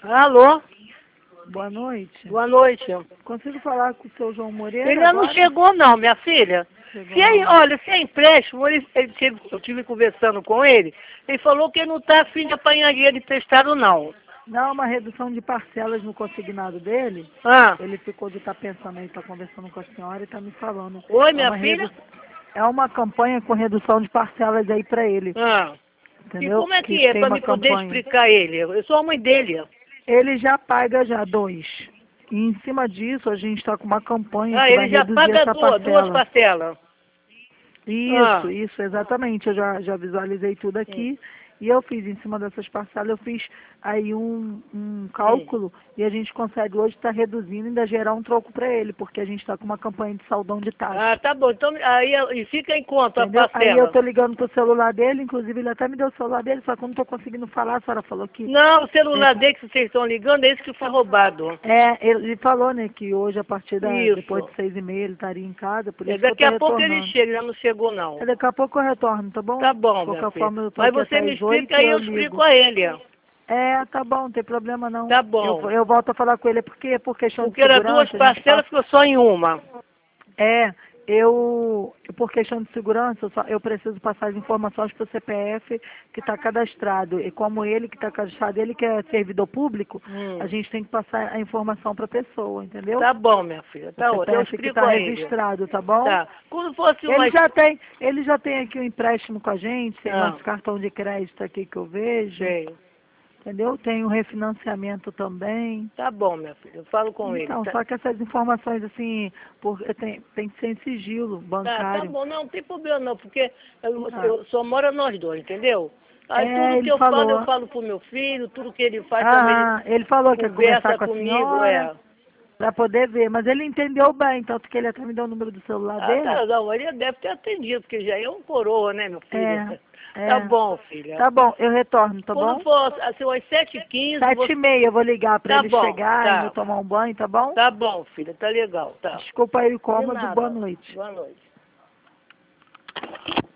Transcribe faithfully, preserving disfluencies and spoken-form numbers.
Alô? Boa noite. Boa noite. Consigo falar com o seu João Moreira? Ele ainda não agora? chegou não, minha filha. Chegou Se é, não. olha, se é empréstimo, ele, ele teve- eu estive conversando com ele, ele falou que ele não está afim de apanhar dinheiro emprestado não. Não, uma redução de parcelas no consignado dele. Ah, Ele ficou de estar pensando aí, está conversando com a senhora e está me falando. oi É minha uma filha? redu- É uma campanha com redução de parcelas aí para ele, Ah, e entendeu? como é que, é tem para uma me poder campanha. explicar ele? Eu sou a mãe dele. Ele já paga já dois. E em cima disso a gente está com uma campanha Ah, que vai ele já reduzir paga essa duas, duas parcela. parcelas. Isso, Ah, isso, exatamente. Eu já, já visualizei tudo hum, aqui e eu fiz em cima dessas parcelas, eu fiz aí um, um hum. cálculo e a gente consegue hoje estar reduzindo e ainda gerar um troco para ele, porque a gente está com uma campanha de saldão de taxa. Ah, tá bom. Então, aí e fica em conta a Entendeu? Aí eu parcela. tô ligando pro celular dele, inclusive ele até me deu o celular dele, só que eu não tô conseguindo falar, a senhora falou que. Não, o É, celular dele que vocês estão ligando é esse que foi roubado. é, ele falou, né, que hoje, a partir da, depois Isso. de seis e meia, ele estaria em casa, por É, isso que eu daqui tô a pouco ele retornando. chega, já não chegou É, não. daqui a pouco eu retorno, tá bom? Tá De bom, minha qualquer filha. forma, eu tô Mas aqui você até me as oito explica e aí, eu eu explico ligo. a ele. É, tá bom, não tem problema não. Tá Eu, bom. eu volto a falar com ele, porque por questão de Porque era duas segurança, a gente parcelas, passa. ficou só em uma. É, eu, por questão de segurança, eu, só, eu preciso passar as informações para o C P F que está cadastrado. E como ele que está cadastrado, ele que é servidor público, a Hum. gente tem que passar a informação para a pessoa, entendeu? Tá bom, minha filha. O Tá ótimo. Eu C P F que explico está a ele. registrado, tá bom? Tá. Quando fosse Ele uma... já tem, ele já tem aqui um empréstimo com a gente, tem Ah, nosso cartão de crédito aqui que eu vejo, sei. entendeu? Tem um refinanciamento também. Tá bom, minha filha. Eu falo com ele. Então, Tá, só que essas informações, assim, por, tem, tem que ser em sigilo tá, tá bancário. bom. Não, não tem problema não, porque eu, Ah. eu só moro nós dois, entendeu? Aí É, tudo que ele eu falo, eu falou. falo pro meu filho, tudo que ele faz também, ele Ah, ele falou que ia conversar conversa com a comigo, senhora é. para poder ver, mas ele entendeu bem, tanto que ele até me deu o número do celular Ah, dele. tá, não, ele deve ter atendido, porque já é um coroa, né, meu filho? É, Tá é. bom, filha. Tá bom, eu retorno, tá Quando bom? for assim, às sete e quinze, Sete você... e meia eu vou ligar para Tá ele bom, chegar e eu tá. tomar um banho, tá bom? Tá bom, filha, tá legal, tá. Desculpa aí o De incômodo, boa nada. noite. Boa noite.